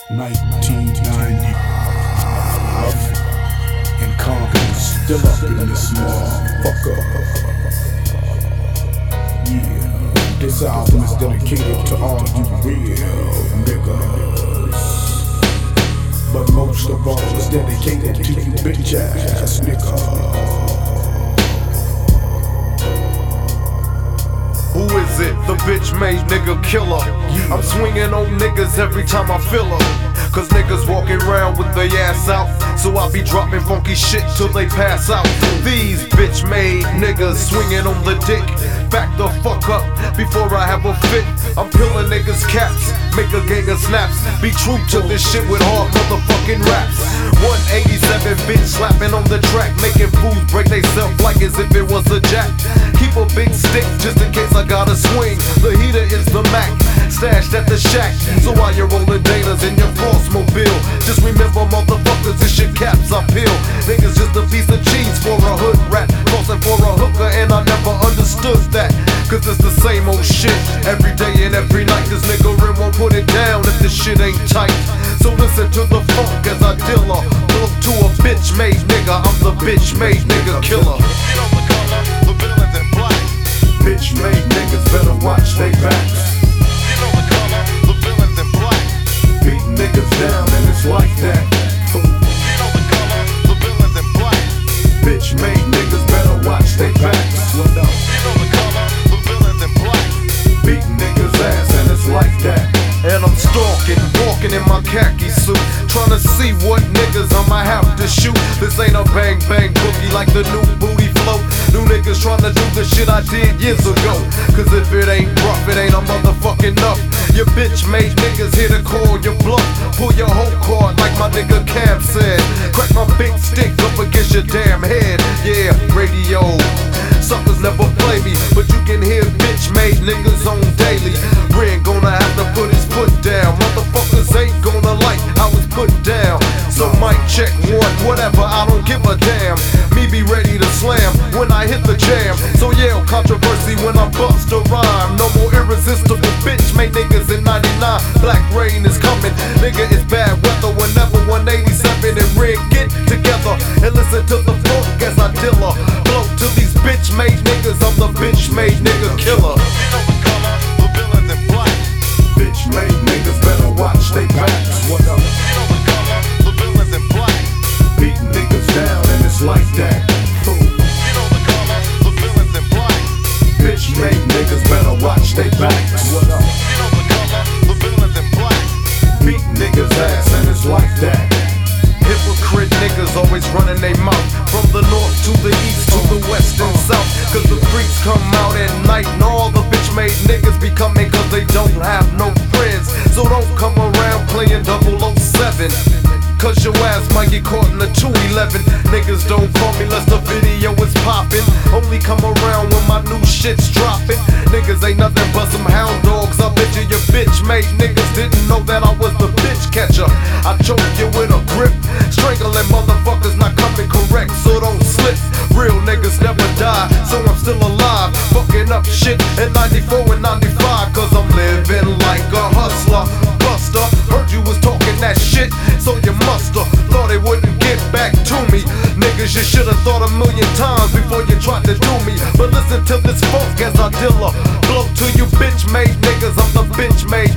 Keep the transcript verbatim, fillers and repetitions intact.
nineteen ninety. And Compton still up in this motherfucker. Yeah, this album is dedicated to all you real niggas. But most of all, it's dedicated to you bitch ass niggas. Who is it? The bitch made nigga killer. I'm swinging on niggas every time I feel her. Cause niggas walking around with their ass out. So I be dropping funky shit till they pass out. These bitch made niggas swinging on the dick. Back the fuck up before I have a fit. I'm peeling niggas caps, make a gang of snaps. Be true to this shit with hard motherfucking raps. one eighty-seven bitch slapping on the track, making fools break they self like as if it was a jack. Keep a big stick just in case I gotta swing. The heater is the Mac, stashed at the shack. So while you're rolling datas in your Frostmobile, just remember motherfuckers, this shit caps I peel. Niggas just a piece of cheese for a hood rat, crossing for a hooker, and I never understood that. Cause it's the same old shit every day and every night. This nigga Rim won't put it down if this shit ain't tight. So listen to the funk as I deal her. Look to a bitch made nigga, I'm the bitch made nigga killer. You know the color, the villains in black. Bitch made niggas better watch they backs. You know the color, the villains in black. Beat niggas down and it's like that. You know the color, the villains in black. Bitch made niggas better watch they backs. What up? You know the color, the villains in black. Beat niggas ass and it's like that. And I'm stalking, walking in my khaki suit, trying to see what niggas I'ma have to shoot. This ain't a bang bang boogie like the new booty flow. New niggas trying to do the shit I did years ago. Cause if it ain't rough, it ain't a motherfucking enough. Your bitch made niggas here to call your bluff. Pull your whole card like my nigga Cam said. Crack my big stick up against your damn head. Yeah, radio. Suckers never play me, but you can hear bitch made niggas on daily. Ren gonna have to put his foot down. Motherfuckers ain't gonna like how it's put down. So mic check one, whatever, I don't give a damn. Me be ready to slam when I hit the jam. So yell controversy when I bust a rhyme. No more irresistible bitch made niggas in ninety-nine. Black rain is coming, nigga, it's bad weather. Whenever one eighty-seven and Ren get together and listen to the funk as I deal her. Blow to these bitch made niggas, I'm the bitch made nigga killer. You know the color, the villains in black. Bitch made niggas better watch they backs. What up? You know the color, the villains in black. Beat niggas down and it's like that. You know the color, the villains in black. Bitch made niggas better watch they backs. What up? You know the color, the villains in black. Beat niggas ass and it's like that. Hypocrite niggas always running they mouth. From the north to the east to the west and south. Cause the freaks come out at night and all the bitch made niggas be coming cause they don't have no friends. So don't come around playing double oh seven. Cause your ass might get caught in the two eleven. Niggas don't call me unless the video is popping. Only come around when my new shit's dropping. Niggas ain't nothing but some hound dogs. I bet you your bitch made niggas didn't know that I was the bitch catcher. I choke you with a grip, strangling motherfuckers not coming correct, so don't slip. Real niggas never die, so I'm still alive. Fucking up shit in ninety-four and ninety-five. Cause I'm living like a hustler, buster. Heard you was talking that shit, so you musta thought it wouldn't get back to me. Niggas, you should've thought a million times before you tried to do me. But listen to this funk as I deal her. Blow to you bitch made niggas, I'm the bitch made